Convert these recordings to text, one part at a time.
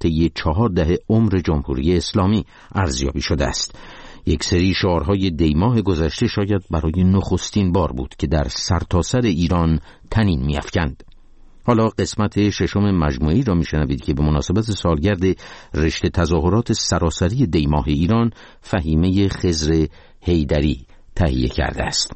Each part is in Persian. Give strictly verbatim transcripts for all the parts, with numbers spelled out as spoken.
طی چهار دهه عمر جمهوری اسلامی ارزیابی شده است. یک سری شعارهای دیماه گذشته شاید برای نخستین بار بود که در سرتاسر ایران طنین می‌افکند. حالا قسمت ششم مجموعه‌ای را میشنوید که به مناسبت سالگرد رشته تظاهرات سراسری دیماه ایران فهیمه خضر حیدری تهیه کرده است.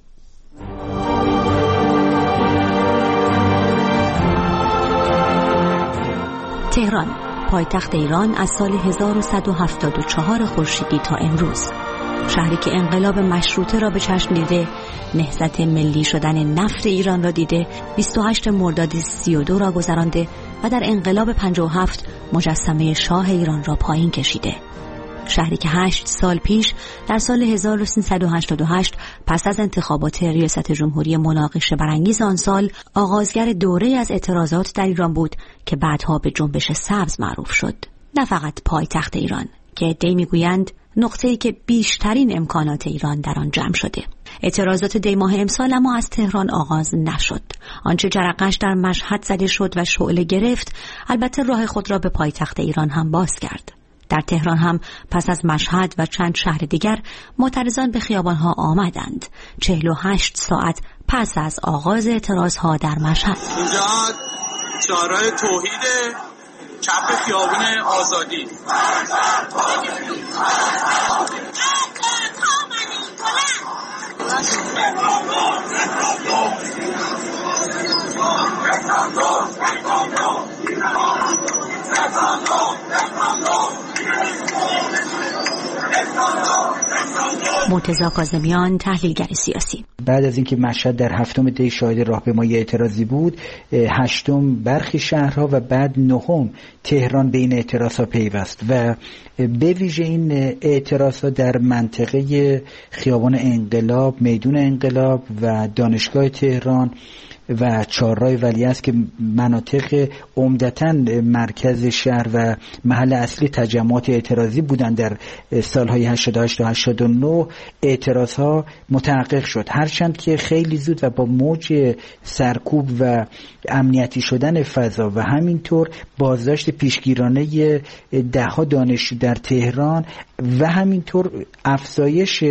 تهران، پایتخت ایران از سال هزار و صد و هفتاد و چهار خورشیدی تا امروز، شهری که انقلاب مشروطه را به چشم دیده، نهضت ملی شدن نفت ایران را دیده، بیست و هشتم مرداد سی و دو را گذرانده و در انقلاب پنجاه و هفت مجسمه شاه ایران را پایین کشیده. شهری که هشت سال پیش در سال هزار و سیصد و هشتاد و هشت پس از انتخابات ریاست جمهوری مناقشه برانگیز آن سال آغازگر دوره از اعتراضات در ایران بود که بعدها به جنبش سبز معروف شد. نه فقط پایتخت ایران که عده‌ای میگویند نقطه‌ای که بیشترین امکانات ایران در آن جمع شده. اعتراضات دیماه امسال اما از تهران آغاز نشد. آنچه جرقه‌اش در مشهد زده شد و شعله گرفت، البته راه خود را به پایتخت ایران هم باز کرد. در تهران هم پس از مشهد و چند شهر دیگر معترضان به خیابان‌ها آمدند. چهل و هشت ساعت پس از آغاز اعتراض‌ها در مشهد. اینجا شعارهای توحید چپ خیابان آزادی. مرتضی کاظمیان، تحلیلگر سیاسی: بعد از اینکه مشهد در هفتم دی شاهد راهپیمایی اعتراضی بود، هشتم برخی شهرها و بعد نهم تهران به این اعتراضها پیوست و به ویژه این اعتراضها در منطقه خیابان انقلاب، میدون انقلاب و دانشگاه تهران و چهارراه ولیعصر که مناطق عمدتاً مرکز شهر و محل اصلی تجمعات اعتراضی بودند، در سالهای هشتاد و هشت تا هشتاد و نه اعتراضها متحقق شد، هرچند که خیلی زود و با موج سرکوب و امنیتی شدن فضا و همینطور بازداشت پیشگیرانه دهها دانشجو در تهران و همینطور افزایش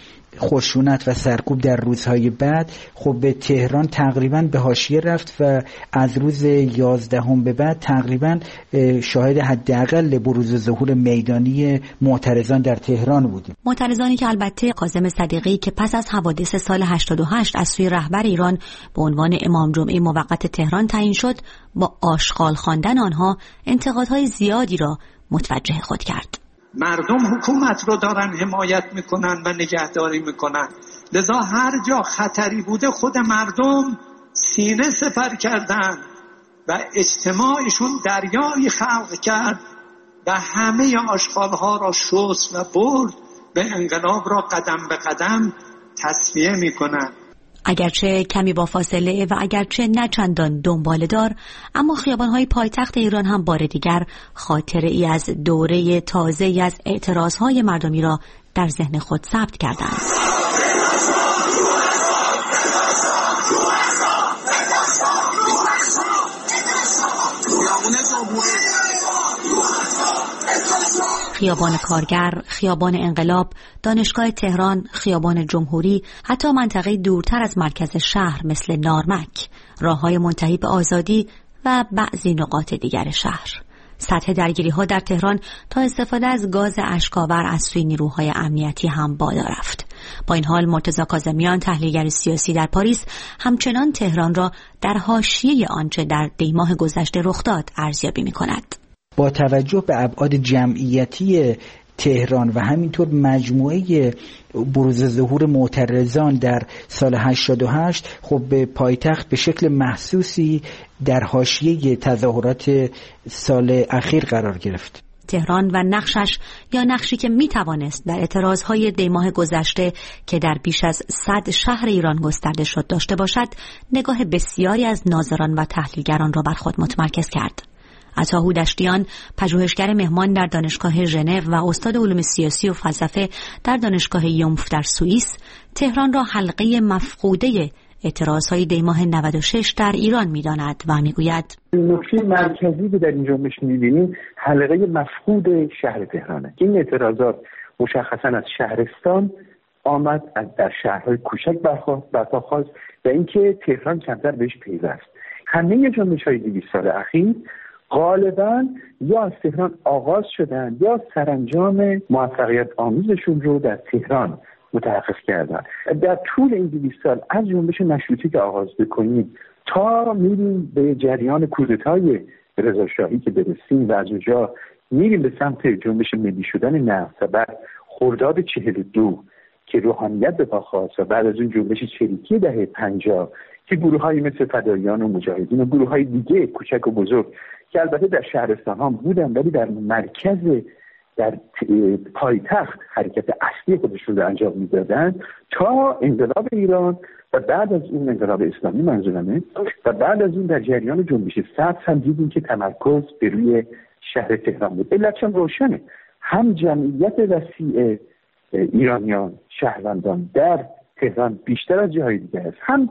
خشونت و سرکوب در روزهای بعد، خب به تهران تقریبا به حاشیه رفت و از روز یازدهم به بعد تقریبا شاهد حداقل بروز و ظهور میدانی معترضان در تهران بودیم. معترضانی که البته کاظم صدیقی که پس از حوادث سال هشتاد و هشت از سوی رهبر ایران به عنوان امام جمعه موقت تهران تعیین شد، با آشغال خواندن آنها انتقادهای زیادی را متوجه خود کرد. مردم حکومت رو دارن حمایت میکنن و نگهداری میکنن، لذا هر جا خطری بوده خود مردم سینه سپر کردن و اجتماعشون دریایی خلق کرد و همه آشغالها را شست و برد، به انقلاب را قدم به قدم تصفیه میکنن. اگرچه کمی با فاصله و اگرچه نه چندان دنباله دار، اما خیابان‌های پایتخت ایران هم بار دیگر خاطره ای از دوره تازه‌ای از اعتراض‌های مردمی را در ذهن خود ثبت کردند. خیابان کارگر، خیابان انقلاب، دانشگاه تهران، خیابان جمهوری، حتی منطقه دورتر از مرکز شهر مثل نارمک، راه‌های منتهی به آزادی و بعضی نقاط دیگر شهر. سطح درگیری‌ها در تهران تا استفاده از گاز اشک‌آور از سوی نیروهای امنیتی هم بالا رفت. با این حال مرتضی کاظمیان، تحلیلگر سیاسی در پاریس، همچنان تهران را در حاشیه آنچه در دیماه گذشته رخ داد ارزیابی می‌کند. با توجه به ابعاد جمعیتی تهران و همینطور مجموعه بروز ظهور معترضان در سال هشتاد و هشت، خب به پایتخت به شکل محسوسی در حاشیه تظاهرات سال اخیر قرار گرفت. تهران و نقشش، یا نقشی که می توانست در اعتراضهای دیماه گذشته که در بیش از صد شهر ایران گسترده شد داشته باشد، نگاه بسیاری از ناظران و تحلیلگران را بر خود متمرکز کرد. عطا هودشتیان، پژوهشگر مهمان در دانشگاه ژنو و استاد علوم سیاسی و فلسفه در دانشگاه یومف در سوئیس، تهران را حلقه مفقوده اعتراضهای دیماه نود و شش در ایران می‌داند و می‌گوید نکته مرکزی که در این جنبش می‌بینیم حلقه مفقود شهر تهرانه. این اعتراضات مشخصاً از شهرستان آمد، از در شهرهای کوچک برخاست و اینکه تهران کمتر بهش پیوست. همه جنبش‌های دویست سال اخیر غالباً یا از تهران آغاز شدن یا سرانجام موفقیت آمیزشون رو در تهران متحقق کردن. در طول این دویست سال از جنبش مشروطه که آغاز بکنیم تا میریم به جریان کودتای رضا شاهی که برسیم و از اونجا میریم به سمت جنبش ملی شدن نفت و بعد خرداد چهل و دو که روحانیت به پا خواست و بعد از اون جنبش چریکی دهه پنجاه که گروه‌های مثل فداییان و مجاهدین و گروه‌های دیگه کوچک و بزرگ که البته در شهرستان ها بودن ولی در مرکز در پایتخت حرکت اصلی خودشون رو انجام میدادن تا انقلاب ایران و بعد از اون انقلاب اسلامی منظورمه و بعد از اون در جریان جنبش سبز هم دیدیم که تمرکز به روی شهر تهران بود. علتش روشنه، هم جمعیت وسیع ایرانیان شهروندان در تهران بیشتر از جاهای دیگه است، هم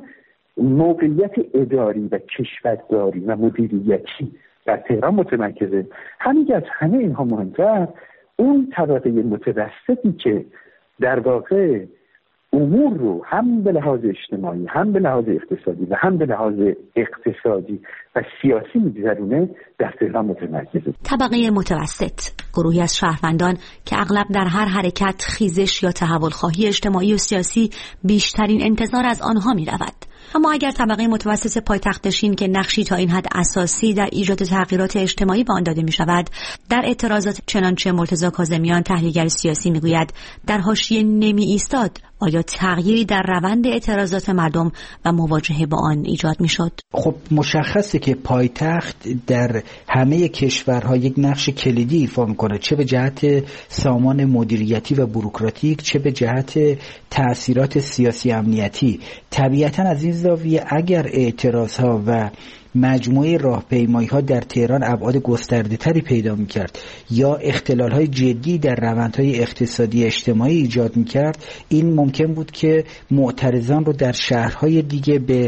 موقعیت اداری و کشورداری و مدیریتی در تهران متمرکزه. همین که از همه اینها مهمتر اون طبقه متوسطی که در واقع امور رو هم به لحاظ اجتماعی هم به لحاظ اقتصادی و هم به لحاظ اقتصادی و سیاسی می‌گذرونه در تهران متمرکزه. طبقه متوسط، گروهی از شهروندان که اغلب در هر حرکت خیزش یا تحول خواهی اجتماعی و سیاسی بیشترین انتظار از آنها می‌رود. اما اگر طبقه متوسط پایتخت نشین که نقشی تا این حد اساسی در ایجاد تغییرات اجتماعی به آن داده می شود، در اعتراضات چنانچه مرتضی کاظمیان تحلیلگر سیاسی می گوید در حاشیه نمی ایستاد، آیا تغییری در روند اعتراضات مردم و مواجهه با آن ایجاد می شد؟ خب مشخصه که پایتخت در همه کشورها یک نقش کلیدی ایفا میکنه، چه به جهت سامان مدیریتی و بوروکراتیک چه به جهت تأثیرات سیاسی امنیتی. طبیعتاً از این زاویه اگر اعتراضها و مجموعه راهپیمایی ها در تهران ابعاد گسترده تری پیدا می کرد یا اختلال های جدی در روندهای اقتصادی اجتماعی ایجاد می کرد، این ممکن بود که معترضان رو در شهرهای دیگه به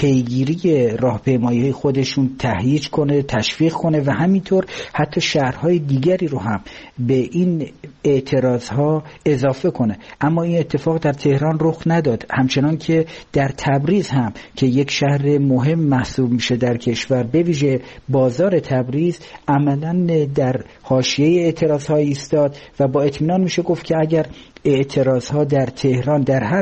پیگیری راهپیمایی های خودشون تهییج کنه، تشویق کنه و همینطور حتی شهرهای دیگری رو هم به این اعتراض ها اضافه کنه. اما این اتفاق در تهران رخ نداد، همچنان که در تبریز هم که یک شهر مهم محسوب میشه در کشور، به ویژه بازار تبریز عملاً در حاشیه اعتراض ها ایستاد و با اطمینان میشه گفت که اگر اعتراض ها در تهران در هر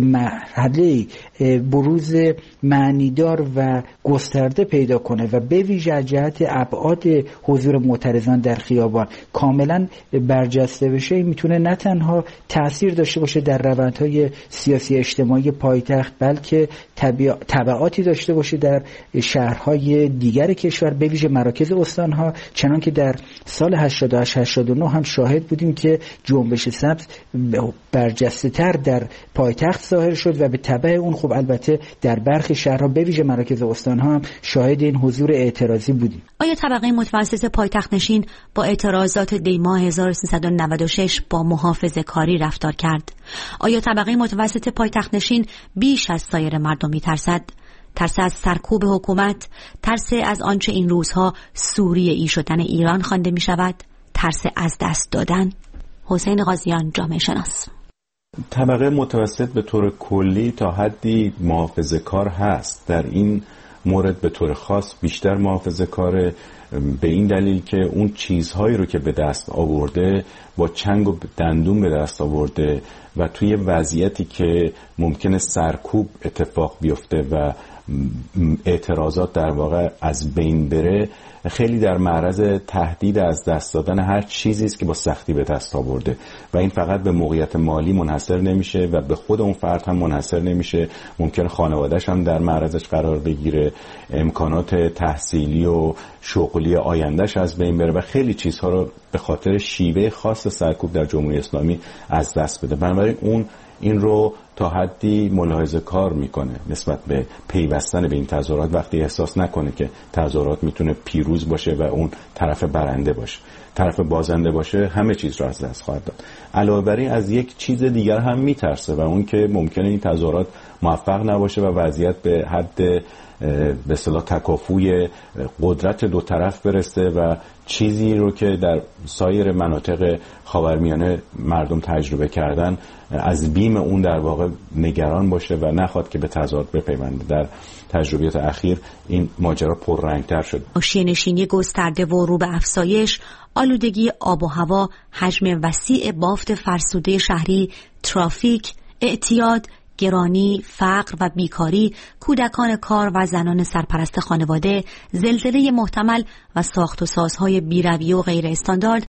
مرحله بروز معنیدار و گسترده پیدا کنه و به ویژه جهت ابعاد حضور معترضان در خیابان کاملا برجسته بشه، میتونه نه تنها تأثیر داشته باشه در روندهای سیاسی اجتماعی پایتخت بلکه تبعاتی داشته باشه در شهرهای دیگر کشور، به ویژه مراکز استانها، چنان که در سال هشتاد و هشت هشتاد و نه هم شاهد بودیم که جنبش سبز برجسته تر در پایتخت ظاهر شد و به تبع اون خب البته در برخی شهرها به ویژه مراکز استانها هم شاهد این حضور اعتراضی بودیم. آیا طبقه متوسط پایتخت نشین با اعتراضات دیماه هزار و سیصد و نود و شش با محافظه کاری رفتار کرد؟ آیا طبقه متوسط پایتخت نشین بیش از سایر مردم می‌ترسد؟ ترس از سرکوب حکومت، ترس از آنچه این روزها سوریه‌ای شدن ایران خوانده می‌شود، ترس از دست دادن؟ حسین قاضیان، جامعه شناس. طبقه متوسط به طور کلی تا حدی محافظه کار هست، در این مورد به طور خاص بیشتر محافظه کاره، به این دلیل که اون چیزهایی رو که به دست آورده با چنگ و دندون به دست آورده و توی وضعیتی که ممکنه سرکوب اتفاق بیفته و اعتراضات در واقع از بین بره، خیلی در معرض تهدید از دست دادن هر چیزی است که با سختی به دست آورده و این فقط به موقعیت مالی منحصر نمیشه و به خود اون فرد هم منحصر نمیشه، ممکن خانواده‌اش هم در معرضش قرار بگیره، امکانات تحصیلی و شغلی آیندهش از بین بره و خیلی چیزها رو به خاطر شیوه خاص سرکوب در جمهوری اسلامی از دست بده. بنابراین اون این رو تا حدی ملاحظه کار میکنه نسبت به پیوستن به این تظاهرات، وقتی احساس نکنه که تظاهرات میتونه پیروز باشه و اون طرف برنده باشه، طرف بازنده باشه، همه چیز رو از دست خواهد داد. علاوه بر این از یک چیز دیگر هم میترسه و اون که ممکنه این تظاهرات موفق نباشه و وضعیت به حد به اصطلاح تکافوی قدرت دو طرف برسه و چیزی رو که در سایر مناطق خاورمیانه مردم تجربه کردن از بیم اون در واقع نگران باشه و نخواد که به تضاد بپیونده. در تجربیات اخیر این ماجرا پررنگتر شد. حاشیه‌نشینی گسترده و رو به افزایش، آلودگی آب و هوا، حجم وسیع بافت فرسوده شهری، ترافیک، اعتیاد، گرانی، فقر و بیکاری، کودکان کار و زنان سرپرست خانواده، زلزله محتمل و ساخت و سازهای بی‌رویه و غیر استاندارد